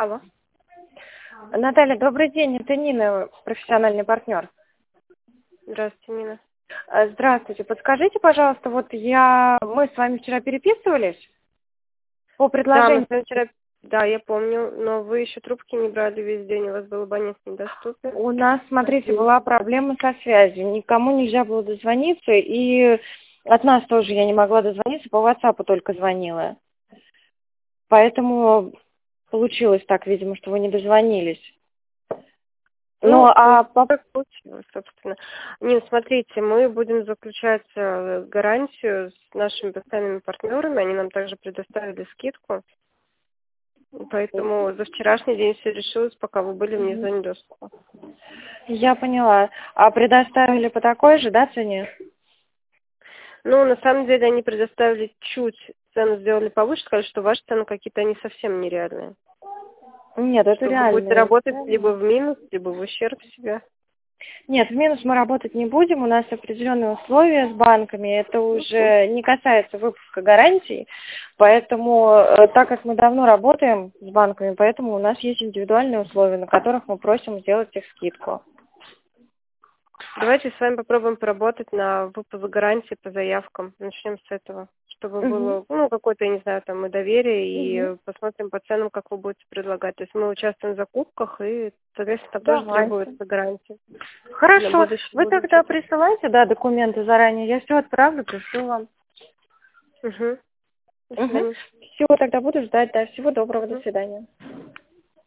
Алло. Наталья, добрый день. Это Нина, профессиональный партнер. Здравствуйте, Нина. Здравствуйте. Подскажите, пожалуйста, мы с вами вчера переписывались по Да, мы предложению. с вами вчера... Да, я помню, но вы еще трубки не брали весь день, у вас был абонент недоступен. У нас, смотрите, была проблема со связью. Никому нельзя было дозвониться, и от нас тоже я не могла дозвониться, по WhatsApp только звонила. Поэтому получилось так, видимо, что вы не дозвонились. Так получилось, собственно. Нин, смотрите, мы будем заключать гарантию с нашими постоянными партнерами, они нам также предоставили скидку. Поэтому за вчерашний день все решилось, пока вы были вне зоны доступа. Я поняла. А предоставили по такой же, да, цене? Ну, на самом деле, они предоставили чуть цену сделали повыше, сказали, что ваши цены какие-то, они совсем нереальные. Нет, это Что вы реально. будете работать либо в минус, либо в ущерб себе. Нет, в минус мы работать не будем, у нас определенные условия с банками, это уже не касается выпуска гарантий, поэтому, так как мы давно работаем с банками, поэтому у нас есть индивидуальные условия, на которых мы просим сделать их скидку. Давайте с вами попробуем поработать на выпуск гарантии по заявкам. Начнем с этого, чтобы было, какое-то, я не знаю, там и доверие, и посмотрим по ценам, как вы будете предлагать. То есть мы участвуем в закупках, и, соответственно, там тоже требуется гарантия. Хорошо, вы тогда присылайте, документы заранее, я все отправлю, пришлю вам. До свидания. Все, тогда буду ждать, всего доброго, до свидания.